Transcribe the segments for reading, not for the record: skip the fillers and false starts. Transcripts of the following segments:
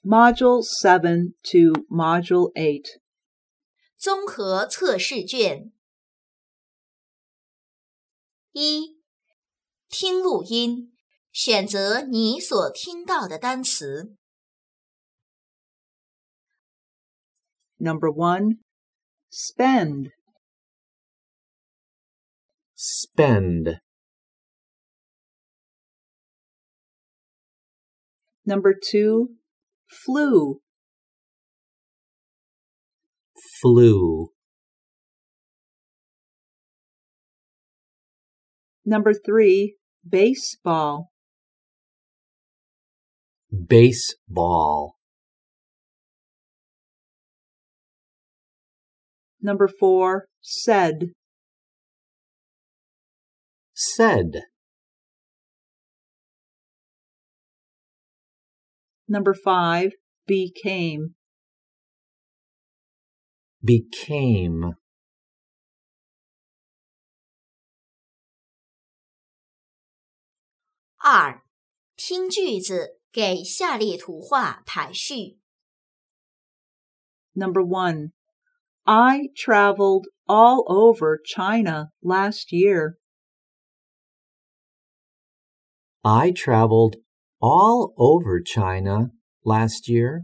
Module 7 to Module 8. 综合测试卷1. 听录音，选择你所听到的单词。 Number 1. Spend. Spend. Number 2. Flu. Flu. Number 3. Baseball. Baseball. Number 4. Said. Said. Number 5. Became. Became. 2. 听句子，给下列图画排序。 Number 1. I traveled all over China last year. I traveled all over China last year.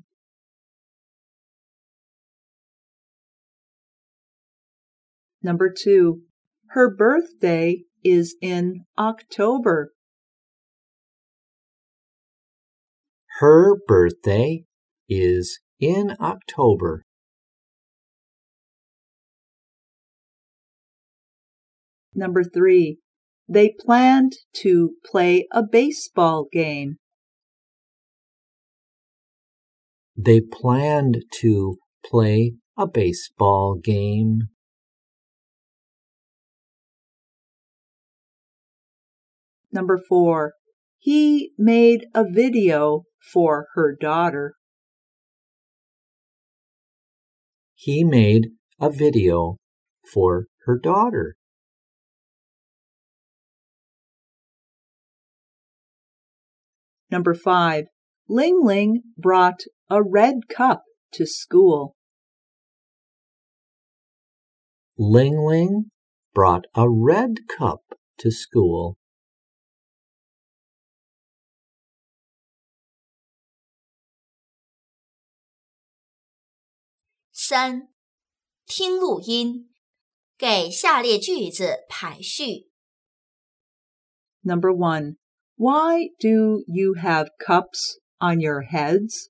Number 2. Her birthday is in October. Her birthday is in October. Number 3. They planned to play a baseball game. They planned to play a baseball game. Number 4. He made a video for her daughter. He made a video for her daughter. Number 5. Ling Ling brought a red cup to school. Ling Ling brought a red cup to school. 3. 听录音，给下列句子排序。 Number 1. Why do you have cups on your heads?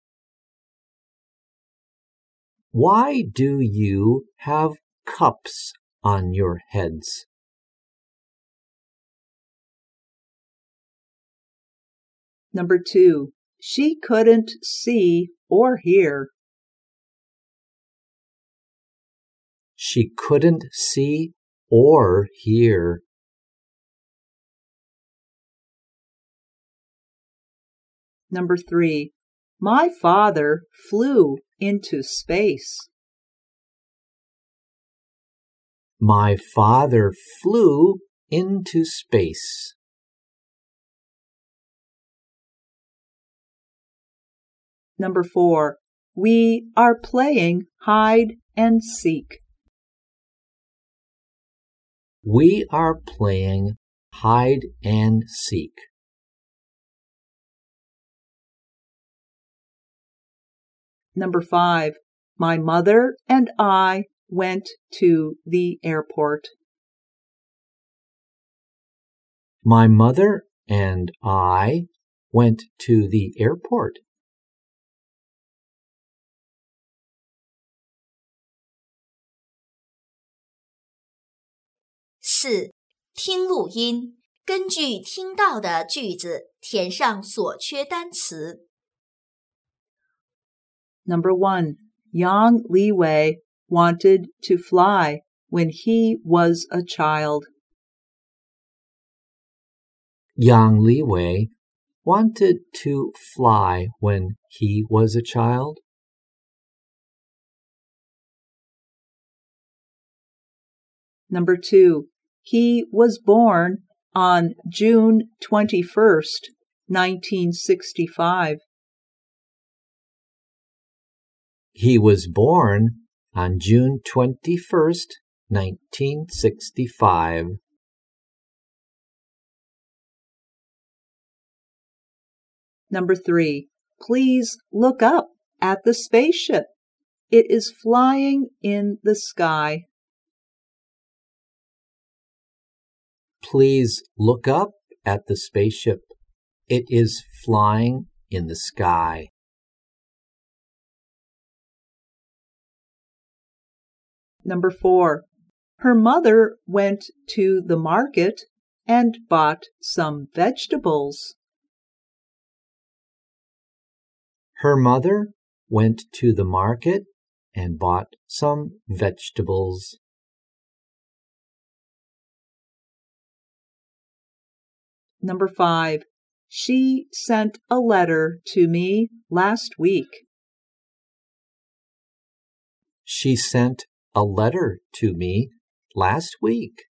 Why do you have cups on your heads? Number 2. She couldn't see or hear. She couldn't see or hear. Number 3. My father flew into space. My father flew into space. Number 4. We are playing hide and seek. We are playing hide and seek. Number 5. My mother and I went to the airport. My mother and I went to the airport. 4. 听录音，根据听到的句子填上所缺单词。 Number 1. Yang Liwei wanted to fly when he was a child. Yang Liwei wanted to fly when he was a child. Number 2. He was born on June 21st, 1965. He was born on June 21st, 1965. Number 3. Please look up at the spaceship. It is flying in the sky. Please look up at the spaceship. It is flying in the sky. Number 4. Her mother went to the market and bought some vegetables. Her mother went to the market and bought some vegetables. Number 5. She sent a letter to me last week. She sent a letter to me last week.